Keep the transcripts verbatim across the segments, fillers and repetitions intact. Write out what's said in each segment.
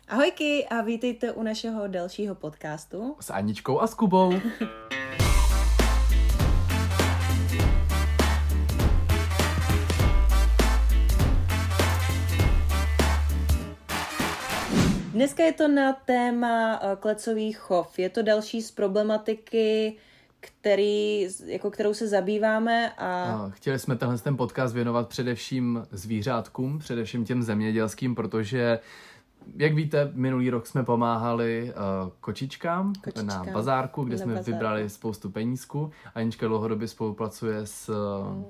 Ahojky a vítejte u našeho dalšího podcastu s Aničkou a s Kubou. Dneska je to na téma klecový chov. Je to další z problematiky, který, jako kterou se zabýváme. A... Chtěli jsme tenhle ten podcast věnovat především zvířátkům, především těm zemědělským, protože, jak víte, minulý rok jsme pomáhali uh, kočičkám, kočičkám na bazárku, kde na jsme bazárku. vybrali spoustu penízků. Anička dlouhodobě spolupracuje s... Uh,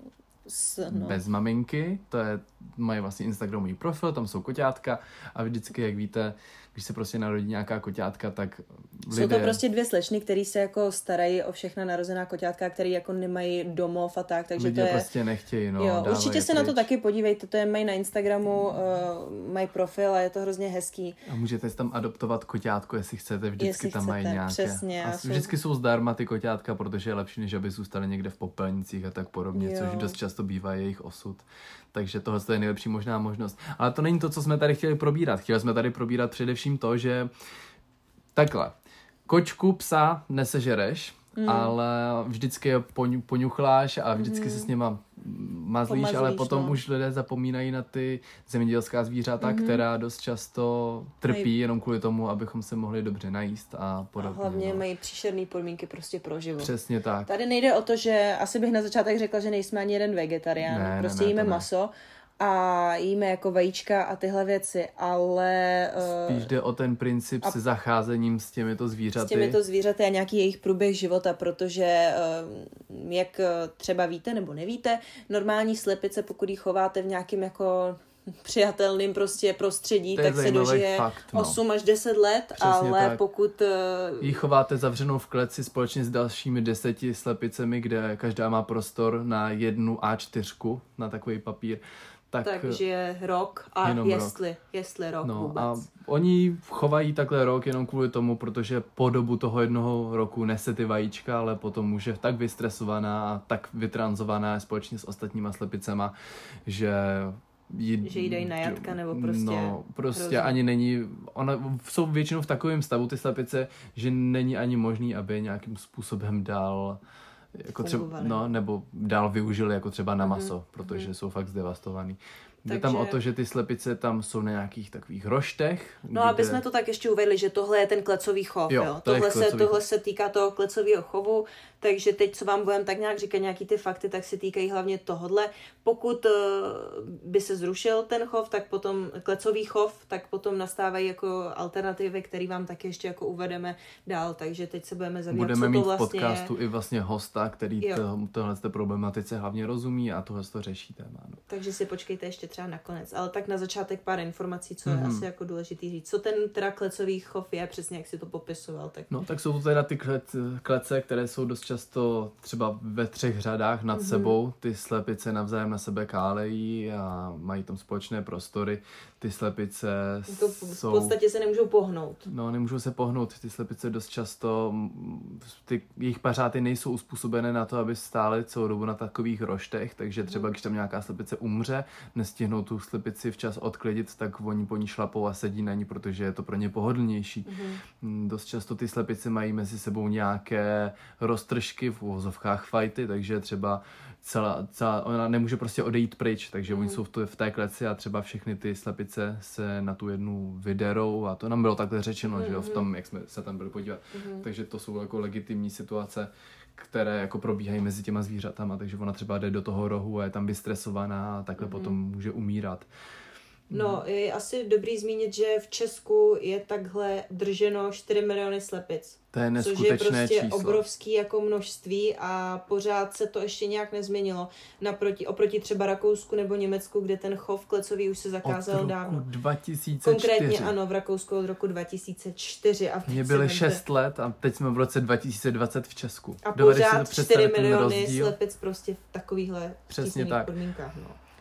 S, no. Bez maminky, to je, mají vlastně Instagramový profil, tam jsou koťátka a vždycky, jak víte, když se prostě narodí nějaká koťátka, tak lidé... Jsou to prostě dvě slečny, který se jako starají o všechna narozená koťátka, který jako nemají domov a tak, takže lidé to je... prostě nechtějí, no. Jo, určitě se pryč. Na to taky podívejte, to je, mají na Instagramu, uh, mají profil a je to hrozně hezký. A můžete si tam adoptovat koťátko, jestli chcete, vždycky jestli tam chcete, mají nějaké. Přesně, a jsou... vždycky jsou zdarma ty koťátka, protože je lepší, než aby zůstaly někde v popelnicích a tak podobně, jo. což dost často bývá jejich osud. Takže tohle je nejlepší možná možnost. Ale to není to, co jsme tady chtěli probírat. Chtěli jsme tady probírat především to, že takhle, kočku, psa nesežereš, mm. ale vždycky je poňu, poňuchláš a vždycky mm. se s něma mazlíš, Pomazlíš, ale potom no. už lidé zapomínají na ty zemědělská zvířata, mm. která dost často trpí mají... jenom kvůli tomu, abychom se mohli dobře najíst a podobně. A hlavně no. mají příšerné podmínky prostě pro život. Přesně tak. Tady nejde o to, že asi bych na začátek řekla, že nejsme ani jeden vegetarián, ne, prostě ne, ne, jíme maso. A jíme jako vajíčka a tyhle věci, ale... Uh, Spíš jde o ten princip se zacházením s těmito zvířaty. S těmito zvířaty a nějaký jejich průběh života, protože uh, jak třeba víte nebo nevíte, normální slepice, pokud ji chováte v nějakým jako přijatelným prostě prostředí, tak se dožije fakt, no. osm až deset let, přesně ale tak. Pokud... Uh, ji chováte zavřenou v kleci společně s dalšími deseti slepicemi, kde každá má prostor na jednu á čtyři na takový papír. Tak, takže rok a jestli, rok. jestli rok no, vůbec. A oni chovají takhle rok jenom kvůli tomu, protože po dobu toho jednoho roku nese ty vajíčka, ale potom už je tak vystresovaná a tak vytranzovaná společně s ostatníma slepicema, že... Jí, že jí dají na jatka, nebo prostě... No, prostě hrozně. Ani není... Ona, jsou většinou v takovém stavu ty slepice, že není ani možný, aby nějakým způsobem dál... Jako třeba, no, nebo dál využili jako třeba na maso, mm-hmm. protože mm-hmm. jsou fakt zdevastovaný. Jde Takže... tam o to, že ty slepice tam jsou na nějakých takových roštech. No, kde... aby jsme to tak ještě uvedli, že tohle je ten klecový chov. Jo, jo. Tohle, se, tohle se týká toho klecového chovu, takže teď, co vám budeme tak nějak říkat nějaký ty fakty, tak se týkají hlavně tohodle. Pokud uh, by se zrušil ten chov, tak potom klecový chov, tak potom nastávají jako alternativy, které vám taky ještě jako uvedeme dál. Takže teď se budeme zabývat, budeme co mít to vlastně... v podcastu i vlastně hosta, který to, tohle problematice hlavně rozumí a tohle to řeší téma. No. Takže si počkejte ještě třeba nakonec. Ale tak na začátek pár informací, co je mm-hmm. asi jako důležitý říct. Co ten teda klecový chov je, přesně jak si to popisoval. Tak... No tak jsou to teda ty klece, které jsou dost často třeba ve třech řadách nad mm-hmm. sebou. Ty slepice navzájem na sebe kálejí a mají tam společné prostory. Ty slepice to jsou... V podstatě se nemůžou pohnout. No, nemůžou se pohnout. Ty slepice dost často, ty jejich pařáty nejsou uspůsobené na to, aby stály celou dobu na takových roštech, takže třeba když tam nějaká slepice umře, nestihnou tu slepici včas odklidit, tak oni po ní šlapou a sedí na ní, protože je to pro ně pohodlnější. Mm-hmm. Dost často ty slepice mají mezi sebou nějaké roztržky, v uvozovkách fajty, takže třeba celá, celá, ona nemůže prostě odejít pryč, takže mm. oni jsou v, to, v té kleci a třeba všechny ty slepice se na tu jednu vyderou a to nám bylo takhle řečeno, mm. že jo, v tom, jak jsme se tam byli podívat. Mm. Takže to jsou jako legitimní situace, které jako probíhají mezi těma zvířatama, takže ona třeba jde do toho rohu a je tam vystresovaná a takhle mm. potom může umírat. No, je asi dobrý zmínit, že v Česku je takhle drženo čtyři miliony slepic. To je neskutečné číslo. Což je prostě číslo. obrovský jako množství a pořád se to ještě nějak nezměnilo. Naproti, oproti třeba Rakousku nebo Německu, kde ten chov klecový už se zakázal od roku dávno. dva tisíce čtyři. Konkrétně ano, v Rakousku od roku dva tisíce čtyři. A Mně byly šest let a teď jsme v roce dva tisíce dvacet v Česku. A pořád čtyři miliony slepic prostě v takovýchhle přísných podmínkách. No.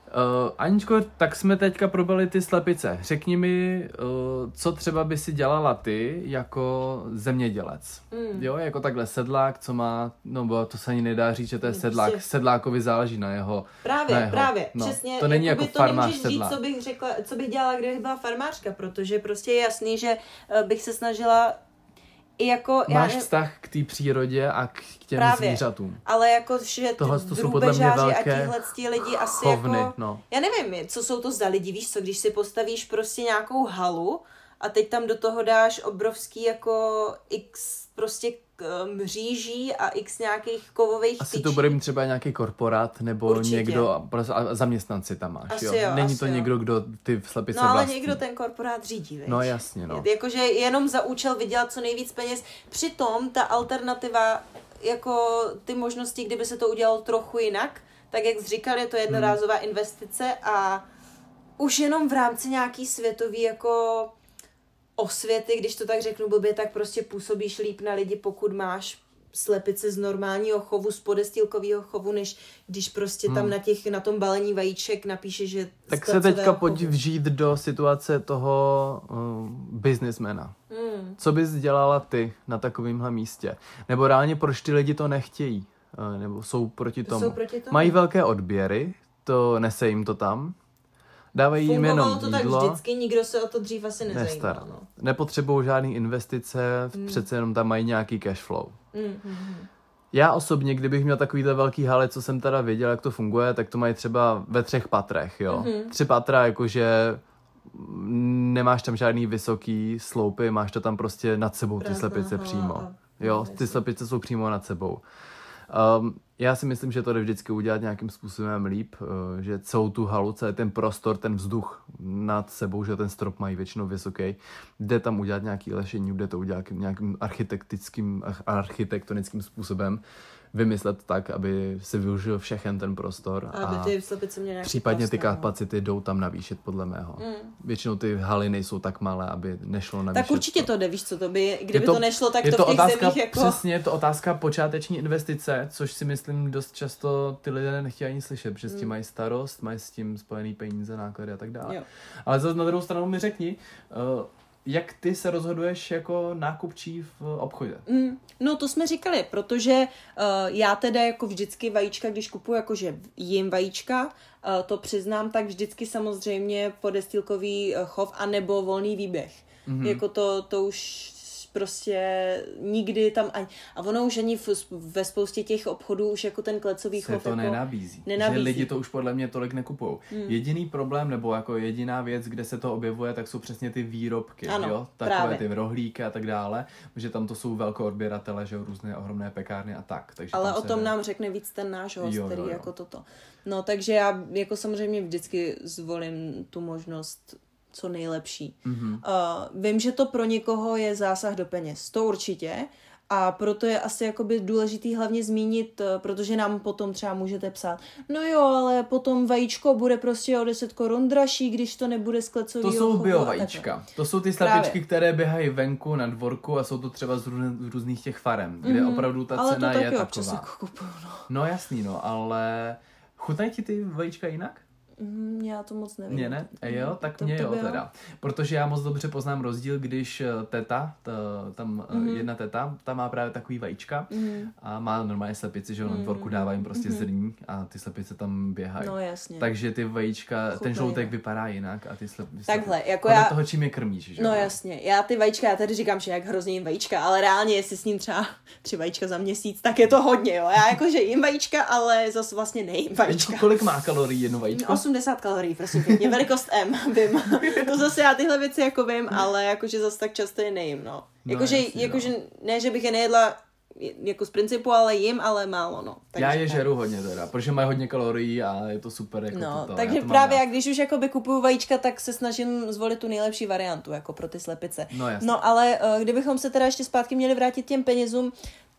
Uh, Aničko, tak jsme teďka probali ty slepice. Řekni mi, uh, co třeba by si dělala ty jako zemědělec. Mm. Jo, jako takhle sedlák, co má, no bo to se ani nedá říct, že to je sedlák. Prostě... Sedlákovi záleží na jeho... Právě, na jeho, právě, no, přesně. To není jako to farmář sedlák. Říct, co bych řekla, co bych dělala, kdybych byla farmářka, protože prostě je jasný, že bych se snažila i jako... Máš já, vztah k té přírodě a k těm právě, zvířatům. Ale jako, že drůbežáři a tihleti lidi asi chovny, jako... No. Já nevím, co jsou to za lidi, víš co, když si postavíš prostě nějakou halu a teď tam do toho dáš obrovský jako x prostě mříží a x nějakých kovových asi tyčí. To bude mít třeba nějaký korporát nebo Určitě. Někdo, a zaměstnanci tam máš, asi jo? jo. Není to jo. někdo, kdo ty slepice No ale vlastní. někdo ten korporát řídí, veď? No jasně, no. Jakože jenom za účel vydělat co nejvíc peněz. Přitom ta alternativa, jako ty možnosti, kdyby se to udělalo trochu jinak, tak jak jsi říkal, je to jednorázová hmm. investice a už jenom v rámci nějaký světový jako osvěty, když to tak řeknu blbě, tak prostě působíš líp na lidi, pokud máš slepice z normálního chovu, z podestýlkového chovu, než když prostě tam hmm. na, těch, na tom balení vajíček napíše, že... Tak se teďka pojď vžít do situace toho uh, businessmana. Hmm. Co bys dělala ty na takovémhle místě? Nebo reálně proč ty lidi to nechtějí? Uh, nebo jsou proti tomu? Jsou proti tomu? Mají velké odběry, to nese jim to tam. Dávají jim jenom to jídlo. Tak vždycky, nikdo se o to dřív asi nezajímal. No. Nepotřebují žádný investice, mm. přece jenom tam mají nějaký cash flow. Mm, mm, Já osobně, kdybych měl takovýhle velký haly, co jsem teda věděl, jak to funguje, tak to mají třeba ve třech patrech, jo. Mm. Tři patra, jakože nemáš tam žádný vysoký sloupy, máš to tam prostě nad sebou, ty slepice přímo. Jo, ty slepice jsou přímo nad sebou. Um, já si myslím, že to jde vždycky udělat nějakým způsobem líp, uh, že celou tu halu, celý ten prostor, ten vzduch nad sebou, že ten strop mají většinou vysoký, jde tam udělat nějaký lešení, jde to udělat nějakým architektickým, architektonickým způsobem, vymyslet tak, aby se využil všechen ten prostor a aby ty slepice měly nějaký případně prostor, ty kapacity jdou tam navýšit, podle mého. Mm. Většinou ty haly nejsou tak malé, aby nešlo navýšit. Tak určitě to jde, víš co, to by, kdyby to, to nešlo, tak je to, to v těch otázka, zemích jako... Přesně, je to otázka počáteční investice, což si myslím dost často ty lidé nechtějí ani slyšet, protože mm. s tím mají starost, mají s tím spojený peníze, náklady a tak dále. Jo. Ale zase na druhou stranu mi řekni, uh, jak ty se rozhoduješ jako nákupčí v obchodě? Mm, no to jsme říkali, protože uh, já teda jako vždycky vajíčka, když kupuju jakože jim vajíčka, uh, to přiznám, tak vždycky samozřejmě podestýlkový uh, chov anebo volný výběh. Mm-hmm. Jako to, to už prostě nikdy tam ani... A ono už ani v, ve spoustě těch obchodů už jako ten klecový se chov to jako nenabízí. nenabízí. Že lidi to už podle mě tolik nekupujou. Hmm. Jediný problém, nebo jako jediná věc, kde se to objevuje, tak jsou přesně ty výrobky, ano, jo? Takové právě. Ty rohlíky a tak dále, že tam to jsou velkoodběratele, že jo, různé ohromné pekárny a tak. Takže ale o tom jde... nám řekne víc ten náš host, jo, který jo, jo. jako toto. No takže já jako samozřejmě vždycky zvolím tu možnost co nejlepší. Mm-hmm. Uh, vím, že to pro někoho je zásah do peněz, to určitě, a proto je asi jakoby důležitý hlavně zmínit, protože nám potom třeba můžete psát, no jo, ale potom vajíčko bude prostě o deset korun dražší, když to nebude z klecového To jsou chovu bio vajíčka. To jsou ty slepičky, Právě. které běhají venku na dvorku a jsou to třeba z, růz, z různých těch farem, kde mm-hmm. opravdu ta ale cena to je taky taková. Kupuju, no. no jasný, no, ale chutnají ti ty vajíčka jinak? Mm, já to moc nevím. Mě ne? E jo, tak to, mě to jo teda. Protože já moc dobře poznám rozdíl, když teta, t, tam mm-hmm. jedna teta, ta má právě takový vajíčka mm-hmm. a má normálně slepici, že mm-hmm. na dvorku dává jim prostě mm-hmm. zrní a ty slepice tam běhají. No jasně. Takže ty vajíčka, Chutnají, ten žloutek ne? vypadá jinak a ty slepice. Takhle, jako já... já... toho, čím je krmíš, že? No jasně, já ty vajíčka, já tady říkám, že jak hrozně jim vajíčka, ale reálně, jestli s ním třeba tři vajíčka za měsíc, tak je to hodně, jo. Já jakože jim vajíčka, ale zase vlastně nejím vajíčka. Víčko, kolik má kalorií jedno vajíčko? osmdesát kalorií, prosím pěkně, velikost M, vím. To zase já tyhle věci jako vím, ale jakože zase tak často je nejím, no. Jakože, no, jakože ne, že bych je nejedla jako z principu, ale jim, ale málo, no. Takže já je žeru hodně teda, protože mají hodně kalorií a je to super. Jako no, to, takže to právě jak když už jakoby kupuju vajíčka, tak se snažím zvolit tu nejlepší variantu, jako pro ty slepice. No, jasně. No ale uh, kdybychom se teda ještě zpátky měli vrátit těm penězům,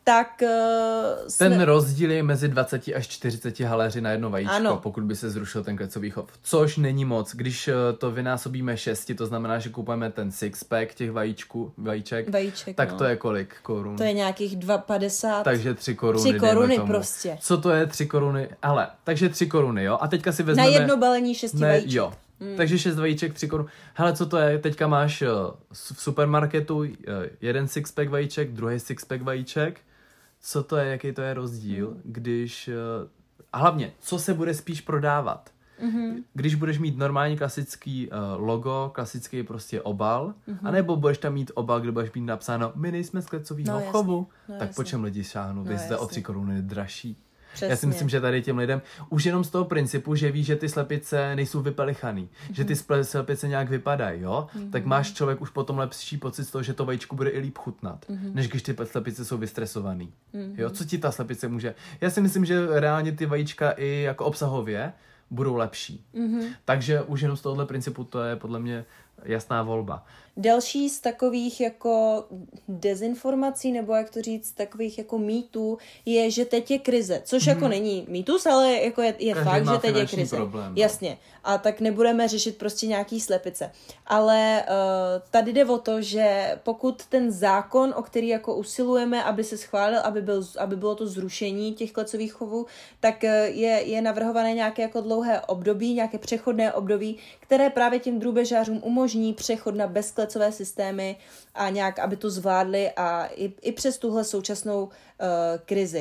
tak uh, jsme... Ten rozdíl je mezi dvacet až čtyřicet haléři na jedno vajíčko, ano. pokud by se zrušil ten klecový chov. Což není moc. Když to vynásobíme šesti, to znamená, že kupujeme ten six-pack těch vajíčků, vajíček, Vajíček, tak no. to je kolik korun? To je nějakých dva padesát. Takže tři koruny. Tři koruny prostě. Co to je tři koruny? Ale, takže tři koruny, jo? A teďka si vezmeme... Na jedno balení šesti ne, vajíček. Jo. Hmm. Takže šest vajíček, tři korun. Hele, co to je? Teďka máš v supermarketu jeden six-pack vajíček, druhý six-pack vajíček. Co to je, jaký to je rozdíl, hmm. když... A hlavně, co se bude spíš prodávat? Mm-hmm. Když budeš mít normální klasický uh, logo, klasický prostě obal, mm-hmm. anebo budeš tam mít obal, kde budeš mít napsáno my nejsme z klecovýho no, chovu, no, tak jasně. Po čem lidi šáhnou? No, vy jste o tři koruny dražší. Přesně. Já si myslím, že tady těm lidem, už jenom z toho principu, že ví, že ty slepice nejsou vypelichaný, mm-hmm. že ty slepice nějak vypadají, jo, mm-hmm. tak máš člověk už potom lepší pocit z toho, že to vajíčko bude i líp chutnat, mm-hmm. než když ty slepice jsou vystresovaný. Mm-hmm. Jo, co ti ta slepice může? Já si myslím, že reálně ty vajíčka i jako obsahově budou lepší. Mm-hmm. Takže už jenom z tohohle principu to je podle mě jasná volba. Další z takových jako dezinformací, nebo jak to říct, takových jako mýtů, je, že teď je krize. Což mm. jako není mýtus, ale jako je, je fakt, že teď je krize. Problém, no. Jasně. A tak nebudeme řešit prostě nějaký slepice. Ale uh, tady jde o to, že pokud ten zákon, o který jako usilujeme, aby se schválil, aby, byl, aby bylo to zrušení těch klecových chovů, tak je, je navrhované nějaké jako dlouhé období, nějaké přechodné období, které právě těm drůbežářům umožní přechod na bezklecové systémy a nějak, aby to zvládli a i, i přes tuhle současnou uh, krizi.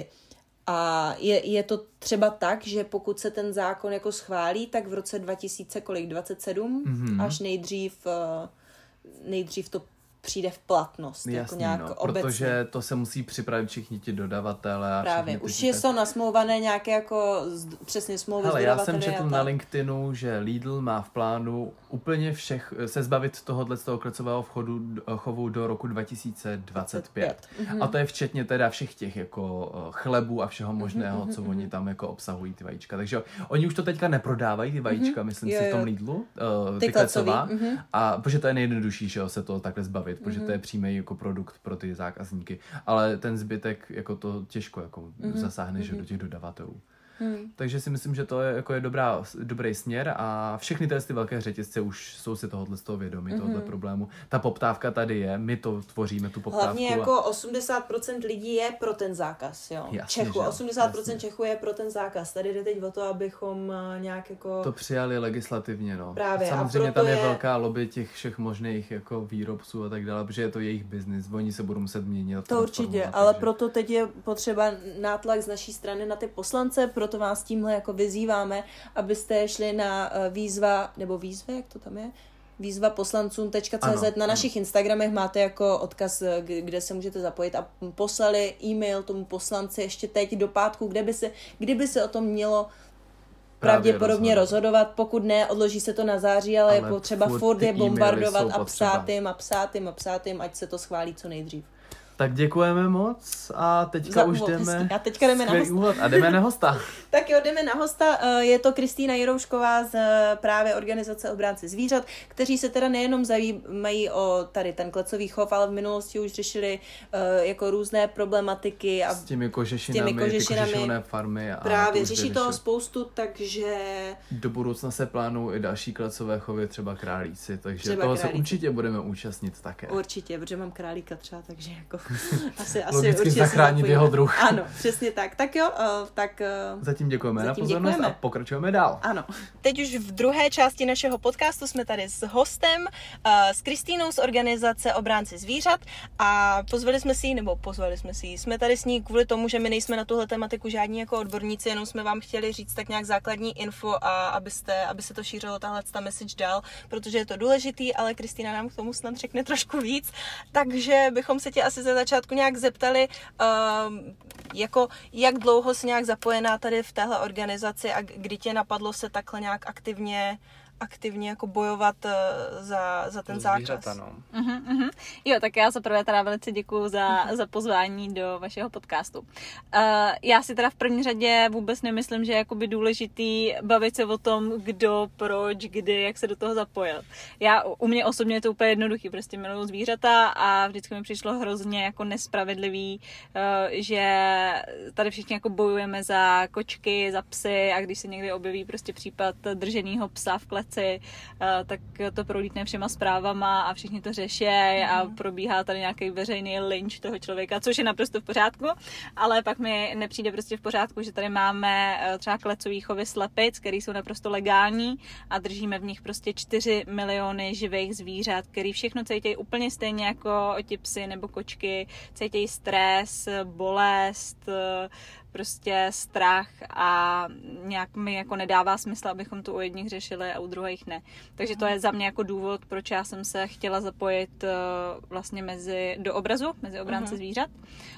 A je, je to třeba tak, že pokud se ten zákon jako schválí, tak v roce dva tisíce dvacet sedm mm-hmm. až nejdřív, uh, nejdřív to přijde v platnost. Jasný, jako nějak no, obecně. Protože to se musí připravit všichni ti dodavatele. A právě, už je to nasmlouvané nějaké jako z, přesně smlouvy s dodavateli. Já jsem četl na LinkedInu, že Lidl má v plánu úplně všech, se zbavit tohohle z toho klecového vchodu, chovu do roku dva tisíce dvacet pět. Mm-hmm. A to je včetně teda všech těch jako chlebů a všeho možného, mm-hmm, co mm-hmm. oni tam jako obsahují ty vajíčka. Takže oni už to teďka neprodávají, ty vajíčka, mm-hmm. myslím jo, si v tom Lidlu, uh, ty, ty klecová. Mm-hmm. A protože to je nejjednodušší, že jo, se to takhle zbavit, protože mm-hmm. to je přímý jako produkt pro ty zákazníky. Ale ten zbytek jako to těžko jako mm-hmm. zasáhne, že mm-hmm. do těch dodavatelů. Hmm. Takže si myslím, že to je, jako je dobrá, dobrý směr a všechny ty velké řetězce už jsou si tohohle z toho vědomí, mm-hmm. tohohle problému. Ta poptávka tady je, my to tvoříme, tu poptávku. Hlavně jako osmdesát procent lidí je pro ten zákaz, jo. Jasně, Čechu, osmdesát procent jasně. Čechů je pro ten zákaz. Tady jde teď o to, abychom nějak jako... To přijali legislativně, no. Právě. Samozřejmě tam je, je velká lobby těch všech možných jako výrobců a tak dále, protože je to jejich biznis, oni se budou muset měnit. To určitě, ale takže... proto teď je potřeba nátlak z naší strany na ty poslance, proto vás tímhle jako vyzýváme, abyste šli na výzva, nebo výzva, jak to tam je? výzva poslancům tečka cé zet. Na ano. našich Instagramech máte jako odkaz, kde se můžete zapojit a poslali e-mail tomu poslanci ještě teď do pátku, kde by se, kdyby se o tom mělo pravděpodobně rozhodovat. rozhodovat, pokud ne, odloží se to na září, ale, ale je potřeba furt je bombardovat a psát jim a psát jim a psát jim, ať se to schválí co nejdřív. Tak děkujeme moc a teďka už jdeme... A teďka jdeme na hosta. A jdeme na hosta. Tak jo, jdeme na hosta. Je to Kristýna Jiroušková z právě organizace Obránci zvířat, kteří se teda nejenom zajímají o tady ten klecový chov, ale v minulosti už řešili uh, jako různé problematiky. A s těmi kožešinami, těmi kožešinami, ty kožešinné farmy. A právě, to řeší toho spoustu, takže... Do budoucna se plánují i další klecové chovy, třeba králíci, takže třeba toho králíci. Se určitě budeme účastnit také. Určitě, protože mám králíka třeba, takže jako... Asi, asi logicky zachránit jeho druh. Ano, přesně tak. Tak jo, uh, tak... Uh, Zatím děkujeme zatím na pozornost děkujeme. A pokračujeme dál. Ano. Teď už v druhé části našeho podcastu jsme tady s hostem, uh, s Kristýnou z organizace Obránci zvířat a pozvali jsme si ji, nebo pozvali jsme si ji, jsme tady s ní kvůli tomu, že my nejsme na tuhle tematiku žádní jako odborníci, jenom jsme vám chtěli říct tak nějak základní info a abyste, aby se to šířilo tahle ta message dál, protože je to důležitý, ale Kristýna nám k tomu snad řekne trošku víc, takže bychom se tě asi ze začátku nějak zeptali, uh, jako jak dlouho jsi nějak zapojená tady v téhle organizaci a kdy tě napadlo se takhle nějak aktivně aktivně jako bojovat za, za ten zákaz. Zvířata, no. Uh-huh, uh-huh. Jo, tak já za prvé teda velice děkuju za, za pozvání do vašeho podcastu. Uh, já si teda v první řadě vůbec nemyslím, že je jakoby důležitý bavit se o tom, kdo, proč, kdy, jak se do toho zapojil. Já, u mě osobně je to úplně jednoduchý, prostě miluju zvířata a vždycky mi přišlo hrozně jako nespravedlivý, uh, že tady všichni jako bojujeme za kočky, za psy a když se někdy objeví prostě případ drženého psa v kleci, uh, tak to prolítne všema zprávama a všichni to řeší a probíhá tady nějaký veřejný lynč toho člověka, což je naprosto v pořádku, ale pak mi nepřijde prostě v pořádku, že tady máme třeba klecový chovy slepic, které jsou naprosto legální a držíme v nich prostě čtyři miliony živých zvířat, který všechno cítějí úplně stejně jako ti psy nebo kočky, cítějí stres, bolest, prostě strach a nějak mi jako nedává smysl, abychom to u jedních řešili a u druhých ne. Takže to je za mě jako důvod, proč já jsem se chtěla zapojit uh, vlastně mezi, do obrazu, mezi obránci uh-huh. zvířat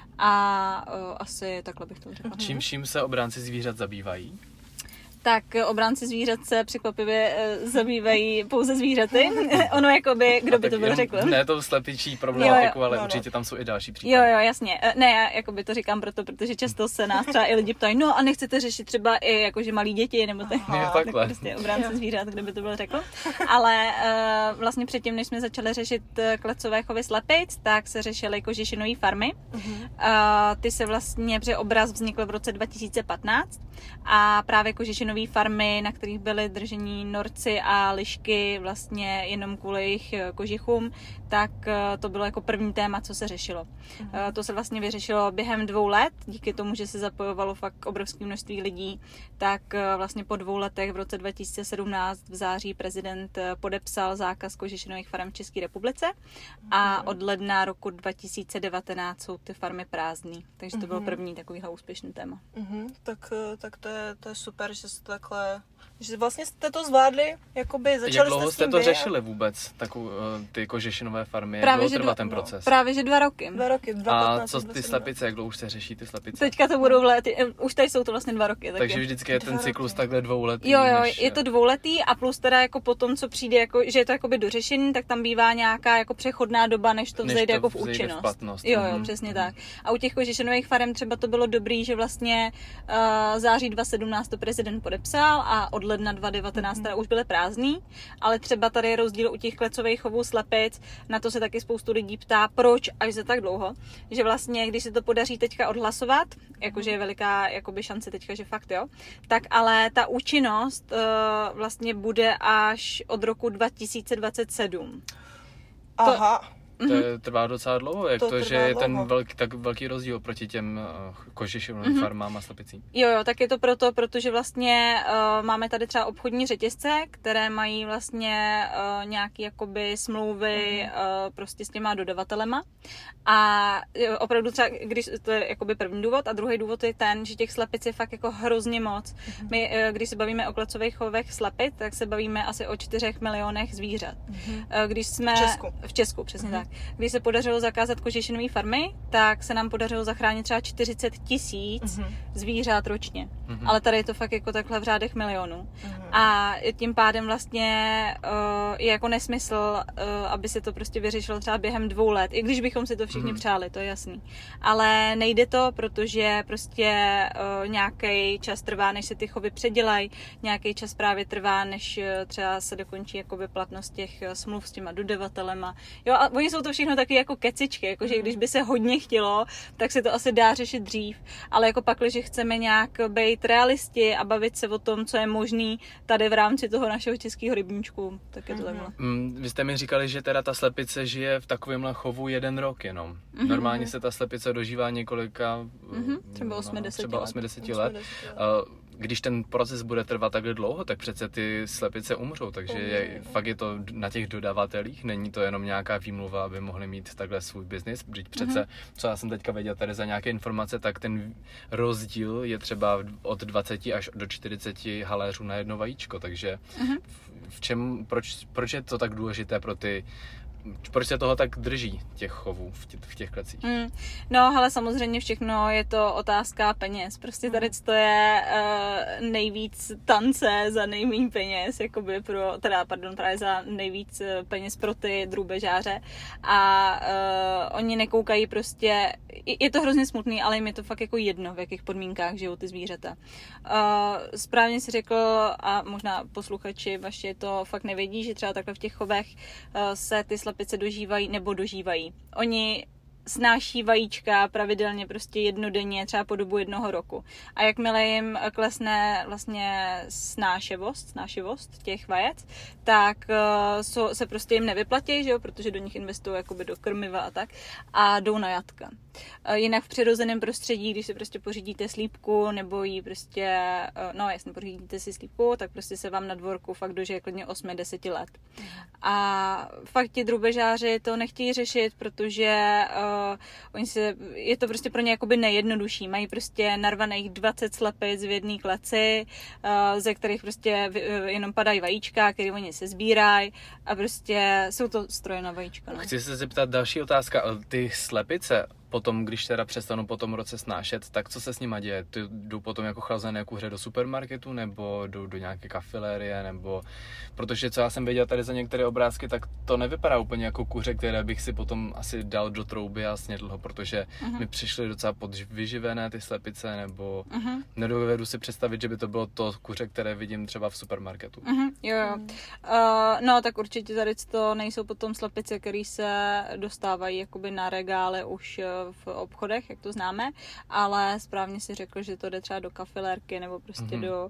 a uh, asi takhle bych to řekla. Čím vším se obránci zvířat zabývají? Tak obránci zvířat se překvapivě e, zabývají pouze zvířaty. Ono jakoby, kdo by to byl řekl. Ne to slepičí problematiku, jo, jo, ale no, určitě no. tam jsou i další případy. Jo, jo, jasně. Ne, já jakoby to říkám proto, protože často se nás třeba i lidi ptají, no a nechcete řešit třeba i jakože malí děti, nebo tak, tak prostě obránci zvířat, kdo by to byl řekl. Ale e, vlastně předtím, než jsme začali řešit klecové chovy slepic, tak se řešily kožešinové farmy. Uh-huh. E, ty se vlastně, protože obraz vznikl v roce dva tisíce patnáct a právě kožešinové farmy, na kterých byly držení norci a lišky vlastně jenom kvůli jejich kožichům, tak to bylo jako první téma, co se řešilo. Uh-huh. To se vlastně vyřešilo během dvou let, díky tomu, že se zapojovalo fakt obrovské množství lidí, tak vlastně po dvou letech v roce dva tisíce sedmnáct v září prezident podepsal zákaz kožešinových farem v České republice a od ledna roku dva tisíce devatenáct jsou ty farmy prázdný. Takže to bylo první takovýhle úspěšný téma. Uh-huh. Tak, tak to, je, to je super, že jste takhle, že vlastně jste to zvládli, jakoby začali jste s tím. Jak dlouho jste to řešili vůbec, takovou, ty kožešinové farmy, jak právě, dlouho trvá dva, ten proces? No, právě, že dva roky. Dva roky, dva A patnáct, co ty slepice, jak dlouho už se řeší ty slepice? Teďka to budou v léty, už tady jsou to vlastně dva roky. Takže taky. Vždycky je ten dva cyklus roky. Takhle dvouletý. Jo, jo, než... je to dvouletý a plus teda jako potom, co přijde, jako, že je to jakoby dořešený, tak tam bývá nějaká jako přechodná doba, než to vzejde jako v účinnost. V platnost. Jo, jo, přesně mm. tak. A u těch kožešinových farem třeba to bylo dobrý, že vlastně uh, září dva tisíce sedmnáct to prezident podepsal a od ledna dva tisíce devatenáct mm. teda už byly prázdný, ale třeba tady je rozdíl u těch klecových chovů slepic, na to se taky spoustu lidí ptá, proč až za tak dlouho, že vlastně, když se to podaří teďka odhlasovat, jakože je veliká jakoby šance teďka, že fakt jo, tak ale ta účinnost uh, vlastně bude až od roku dva tisíce dvacet sedm. Aha. To je, trvá docela dlouho, jak to, to že je ten velký, tak velký rozdíl proti těm uh, kožešinovým mm-hmm. farmám a slepicí. Jo, jo, tak je to proto, protože vlastně uh, máme tady třeba obchodní řetězce, které mají vlastně uh, nějaký jakoby smlouvy mm-hmm. uh, prostě s těma dodavatelema a uh, opravdu třeba, když to je jakoby první důvod a druhý důvod je ten, že těch slepic je fakt jako hrozně moc. Mm-hmm. My, uh, když se bavíme o klecových chovech slepic, tak se bavíme asi o čtyřech milionech zvířat. Mm-hmm. Uh, když jsme... V Česku. V Česku, přesně mm-hmm. tak. Když se podařilo zakázat kožešinové farmy, tak se nám podařilo zachránit třeba čtyřicet tisíc mm-hmm. zvířat ročně. Mm-hmm. Ale tady je to fakt jako takhle v řádech milionů. Mm-hmm. A tím pádem vlastně uh, je jako nesmysl, uh, aby se to prostě vyřešilo třeba během dvou let. I když bychom si to všichni mm-hmm. přáli, to je jasný. Ale nejde to, protože prostě uh, nějaký čas trvá, než se ty chovy předělají, nějaký čas právě trvá, než uh, třeba se dokončí jakoby platnost těch uh, smluv s těma dodavatelema. Jo, a oni jsou to všechno taky jako kecičky, jakože když by se hodně chtělo, tak se to asi dá řešit dřív, ale jako pak, že chceme nějak být realisti a bavit se o tom, co je možný tady v rámci toho našeho českého rybníčku, tak je to takhle. Mm, vy jste mi říkali, že teda ta slepice žije v takovémhle chovu jeden rok jenom. Mm-hmm. Normálně se ta slepice dožívá několika, mm-hmm. třeba osmdesát no, let. let. Když ten proces bude trvat takhle dlouho, tak přece ty slepice umřou, takže je, fakt je to na těch dodavatelích, není to jenom nějaká výmluva, aby mohli mít takhle svůj biznis, protože přece, co já jsem teďka věděl tady za nějaké informace, tak ten rozdíl je třeba od dvacet až do čtyřicet haléřů na jedno vajíčko, takže v čem, proč, proč je to tak důležité pro ty proč se toho tak drží, těch chovů v těch, v těch klecích? Mm. No, ale samozřejmě všechno je to otázka peněz. Prostě tady to je uh, nejvíc tance za nejméně peněz, jakoby pro, teda, pardon, právě za nejvíc peněz pro ty drůbežáře. A uh, oni nekoukají prostě, je to hrozně smutný, ale jim je to fakt jako jedno, v jakých podmínkách žijou ty zvířata. Uh, správně si řekl, a možná posluchači vaši to fakt nevědí, že třeba takhle v těch chovech uh, se ty slepice dožívají nebo dožívají. Oni snáší vajíčka pravidelně prostě jednodenně, třeba po dobu jednoho roku. A jakmile jim klesne vlastně snáševost, snášivost těch vajec, tak uh, so, se prostě jim nevyplatí, že jo, protože do nich investují jakoby do krmiva a tak, a jdou na jatka. Uh, jinak v přirozeném prostředí, když si prostě pořídíte slípku, nebo jí prostě, uh, no jasně, pořídíte si slípku, tak prostě se vám na dvorku fakt dožije klidně osm deset let. A fakt ti drůbežáři to nechtějí řešit, protože uh, Uh, oni se, je to prostě pro ně jakoby nejjednodušší. Mají prostě narvaných dvacet slepic v jedné kleci, uh, ze kterých prostě uh, jenom padají vajíčka, které oni se sbírají a prostě jsou to stroje na vajíčka. No. Chci se zeptat další otázka. Ty slepice potom, když teda přestanou po tom roce snášet, tak co se s nima děje? Ty jdou potom jako chlazené kuře do supermarketu, nebo jdou do nějaké kafilérie, nebo... Protože co já jsem viděl tady za některé obrázky, tak to nevypadá úplně jako kuře, které bych si potom asi dal do trouby a snědl ho, protože uh-huh. mi přišly docela podvyživené ty slepice, nebo uh-huh. nedovedu si představit, že by to bylo to kuře, které vidím třeba v supermarketu. Uh-huh. Jo, jo. Uh, no, tak určitě tady to nejsou potom slepice, které se dostávají jakoby na regály už v obchodech, jak to známe, ale správně si řekl, že to jde třeba do kafilérky, nebo prostě mm-hmm. do,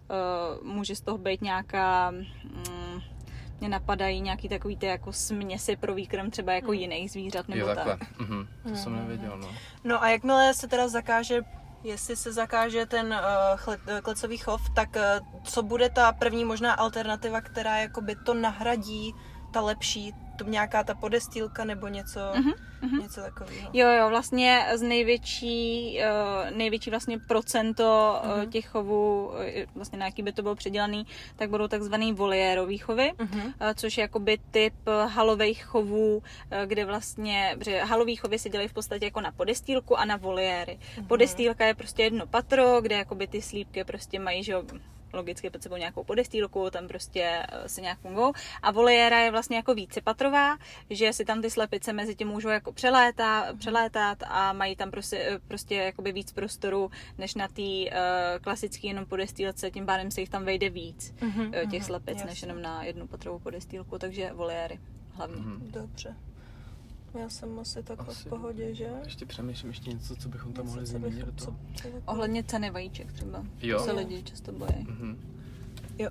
uh, může z toho být nějaká, um, mě napadají nějaký takový ty jako směsi pro výkrm třeba jako mm. jiných zvířat, nebo jo, takhle. tak. Mm-hmm. To mm. jsem nevěděl, no. No a jakmile se teda zakáže, jestli se zakáže ten uh, chle, klecový chov, tak uh, co bude ta první možná alternativa, která jakoby to nahradí, ta lepší, to nějaká ta podestýlka nebo něco, uh-huh, něco takového. Jo, jo, vlastně z největší, uh, největší vlastně procento uh-huh. uh, těch chovů, uh, vlastně na jaký by to bylo předělaný, tak budou takzvaný voliérový chovy, uh-huh. uh, což je jakoby typ halových chovů, uh, kde vlastně, protože halový chovy se dělají v podstatě jako na podestýlku a na voliéry. Uh-huh. Podestýlka je prostě jedno patro, kde jakoby ty slípky prostě mají, že logicky pod sebou nějakou podestýlku, tam prostě se nějak fungují. A voliéra je vlastně jako vícepatrová, že si tam ty slepice mezi tím můžou jako přelétat, přelétat a mají tam prostě, prostě jakoby víc prostoru, než na té uh, klasické jenom podestýlce, tím pádem se jich tam vejde víc uh-huh, těch slepic, uh-huh, než jenom na jednu patrovou podestýlku, takže voliéry hlavně. Uh-huh. Dobře. Já jsem asi takhle asi v pohodě, že? Ještě přemýšlím ještě něco, co bychom tam mohli zmínit do toho. Ohledně ceny vajíček třeba. Jo. Se lidi často bojí. Mm-hmm. Jo.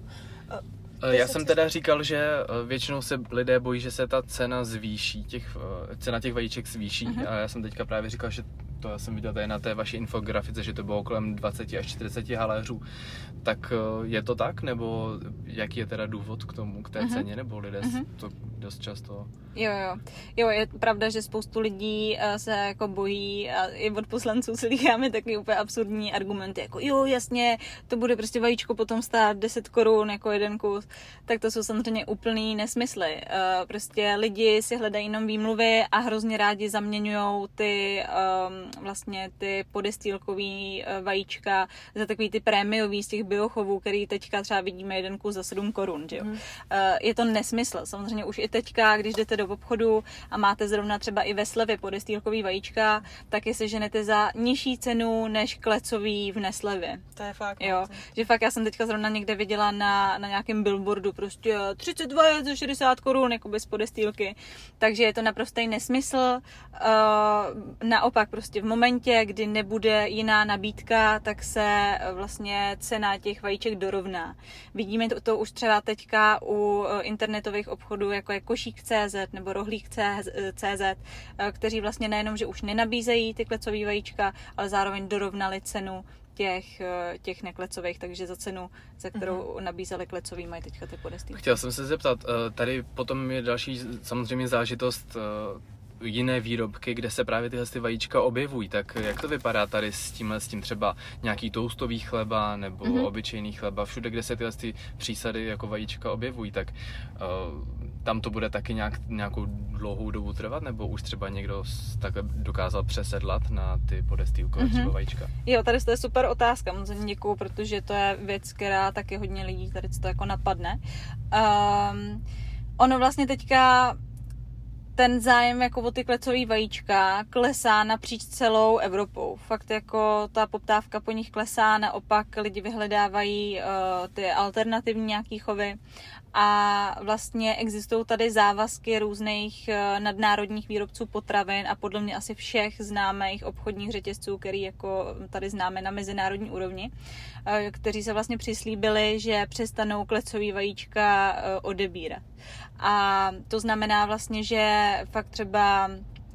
A Já jsem teda říkal, že většinou se lidé bojí, že se ta cena zvýší, těch, cena těch vajíček zvýší. Uh-huh. A já jsem teďka právě říkal, že to já jsem viděl tady na té vaší infografice, že to bylo kolem dvacet až čtyřicet haléřů. Tak je to tak? Nebo jaký je teda důvod k tomu, k té uh-huh. ceně? Nebo lidé uh-huh. to dost často... Jo, jo. Jo, je pravda, že spoustu lidí se jako bojí a i od poslanců slycháme taky úplně absurdní argumenty, jako jo, jasně, to bude prostě vajíčko potom stát deset korun jako jeden kus. Tak to jsou samozřejmě úplný nesmysly. Prostě lidi si hledají jenom výmluvy a hrozně rádi zaměňujou ty um, vlastně ty podestýlkový vajíčka za takový ty prémiový z těch biochovů, který teďka třeba vidíme jeden kus za sedm korun, že jo. Mm. Je to nesmysl. Samozřejmě už i teďka, když jdete do obchodu a máte zrovna třeba i ve slevě podestýlkový vajíčka, tak je seženete za nižší cenu než klecový v neslevě. To je fakt. Jo, že fakt já jsem teďka zrovna někde viděla na, na nějakém billboardu prostě třicet dva za šedesát korun jako bez podestýlky. Takže je to naprostý nesmysl. Uh, naopak prostě v momentě, kdy nebude jiná nabídka, tak se vlastně cena těch vajíček dorovná. Vidíme to, to už třeba teďka u internetových obchodů, jako je Košík tečka cé zet nebo Rohlík tečka cé zet, kteří vlastně nejenom, že už nenabízejí ty klecový vajíčka, ale zároveň dorovnali cenu těch, těch neklecových, takže za cenu, za kterou uh-huh. nabízeli klecový, mají teďka ty podestýlky. Chtěl jsem se zeptat, tady potom je další samozřejmě zážitost jiné výrobky, kde se právě tyhle ty vajíčka objevují, tak jak to vypadá tady s tímhle, s tím třeba nějaký toastový chleba nebo mm-hmm. obyčejný chleba, všude, kde se tyhle ty přísady jako vajíčka objevují, tak uh, tam to bude taky nějak, nějakou dlouhou dobu trvat, nebo už třeba někdo tak dokázal přesedlat na ty podestýlkové mm-hmm. třeba vajíčka? Jo, tady to je super otázka, moc za ní děkuju, protože to je věc, která taky hodně lidí tady to jako napadne. Um, ono vlastně teďka ten zájem jako o ty klecový vajíčka klesá napříč celou Evropou. Fakt jako ta poptávka po nich klesá, naopak lidi vyhledávají uh, ty alternativní nějaký chovy a vlastně existují tady závazky různých uh, nadnárodních výrobců potravin a podle mě asi všech známých obchodních řetězců, který jako tady známe na mezinárodní úrovni, uh, kteří se vlastně přislíbili, že přestanou klecový vajíčka uh, odebírat. A to znamená vlastně, že fakt třeba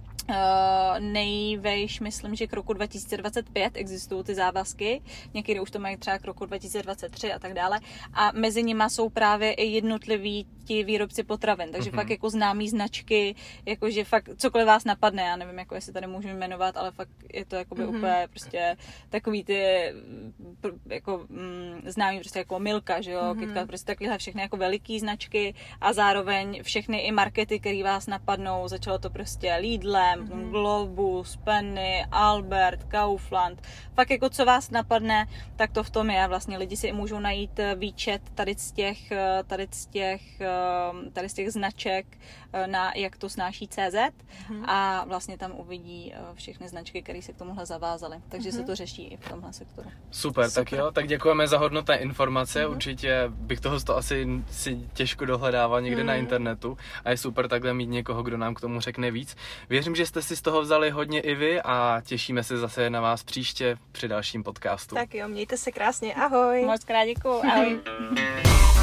Uh, nejvejš, myslím, že k roku dva tisíce dvacet pět existují ty závazky, někdy už to mají třeba k roku dva tisíce dvacet tři a tak dále a mezi nima jsou právě i jednotliví ti výrobci potravin, takže mm-hmm. fakt jako známý značky, jakože fakt cokoliv vás napadne, já nevím, jako jestli tady můžu jmenovat, ale fakt je to jakoby mm-hmm. úplně prostě takový ty jako mm, známý prostě jako Milka, že jo, mm-hmm. KitKat, prostě takovýhle všechny jako veliký značky a zároveň všechny i markety, které vás napadnou, začalo to prostě Lidlem, Mm-hmm. Globus, Penny, Albert, Kaufland. Fakt jako co vás napadne, tak to v tom je. Vlastně lidi si můžou najít výčet tady z těch, tady z těch, tady z těch značek na jak to snáší C Z mm-hmm. a vlastně tam uvidí všechny značky, které se k tomuhle zavázaly. Takže mm-hmm. se to řeší i v tomhle sektoru. Super, Super. tak jo, tak děkujeme za hodnotné informace. Mm-hmm. Určitě bych toho to asi si těžko dohledával někde mm-hmm. na internetu a je super takhle mít někoho, kdo nám k tomu řekne víc. Věřím, že jste si z toho vzali hodně i vy a těšíme se zase na vás příště při dalším podcastu. Tak jo, mějte se krásně, ahoj. Moc krát děkuju, ahoj.